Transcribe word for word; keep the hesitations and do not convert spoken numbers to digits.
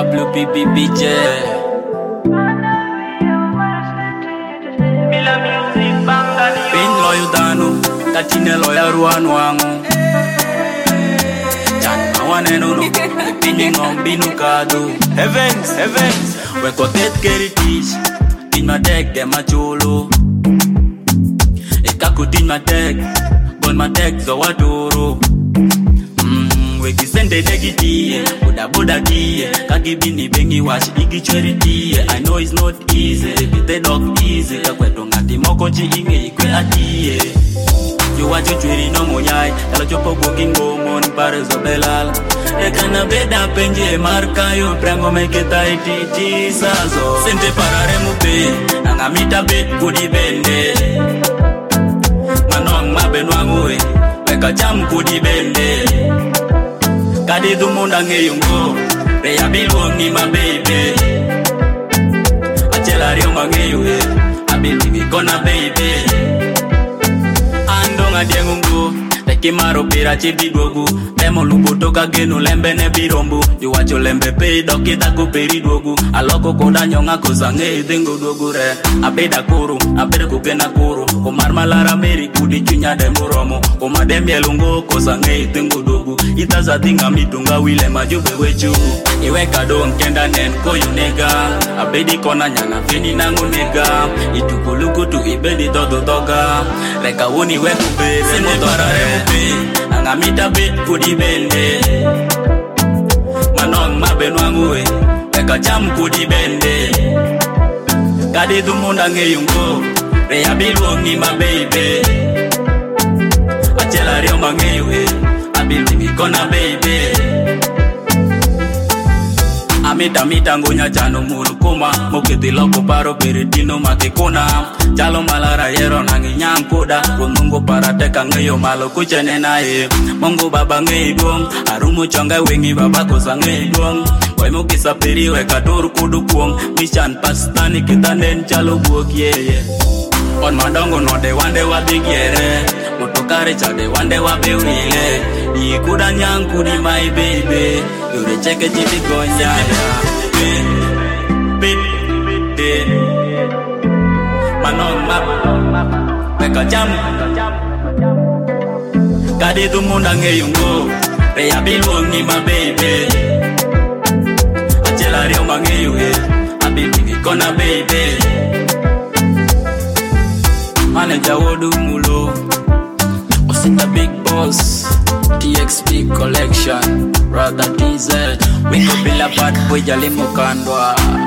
W P P B J. Pin loyo dano, tatine loya ruano angu. Chan awane no no, pini ngombi nukado. Heavens, heavens, we kotet keritish. In my deck, dem a cholo. Ekakutin my deck, bon my deck zo wadoro. We kisende degiti, boda boda die, kagibini bengi wash igi charity. I know it's not easy, but the dog easy. Kakweto ngati moko ji inge ikwe atie. You watch you chwiri no moyai, kala chopo gokingo mon pare zobelal. Ekana beda penje marka yo prango meketa iti sazo. Sente parare mupe, nangamita bet kudi bende. Manong mabenwangue, weka jam kudi bende. Kadi du munda ngeyungo, reya bilwongi my baby. Achela rio mangeyue, abilingi kona baby. Andonga diengungu, teki maro pira chibi dogu. Demo lupo toka genu lembe ne birombu. Yuwacho lembe pei doki taku peri dogu. Aloko koda nyonga kozange idingo dogu re. Abeda kuru, abeda kukena kuru. Kumar malara meri kudi chunya demo romo. Kuma demye lungo kozange idingo dogu. Itaza dinga mitunga wile majube wechu. Iwe kado nkenda nen koyu nega. Abedi kona nyana fini nangu nega. Itukuluku tu ibedi dodo doga. Reka uni weku be. Sene barare mupe. Angamita bet kudi bende. Manong mabenwangue. Weka jam kudi bende. Kadi du munda ngeyungo. Reya bilwongi my baby. Achela rio mangeyue. Abilingi kona baby. Amita mita ngunya chano mulukuma. Mukiti loko paro peritino makikuna. Chalo malara yero nangi nyankuda. Runungu parateka ngeyo malo kuchene nae. Mungu baba ngeyigong. Arumu chonga wengi baba kosa ngeyigong. Kwa mukisa peri weka toru kudu kuong. Mishan pastani kita nen chalo buok yeye. On madongo no de wande wabigiere. Motokare chade wande wabewile. Ikuda nyanku di my baby. Yure cheke jibi gonya. Bit, bit, bit. Manong map. Weka jam. Kadi du munda ngeyungo. Reya bilwongi my baby. Achela rio mangeyue. Abilingi kona baby. Manager wodu mulo. Osita big boss. T X P collection. Rather T Z. We go bila bad boy jali mukandwa.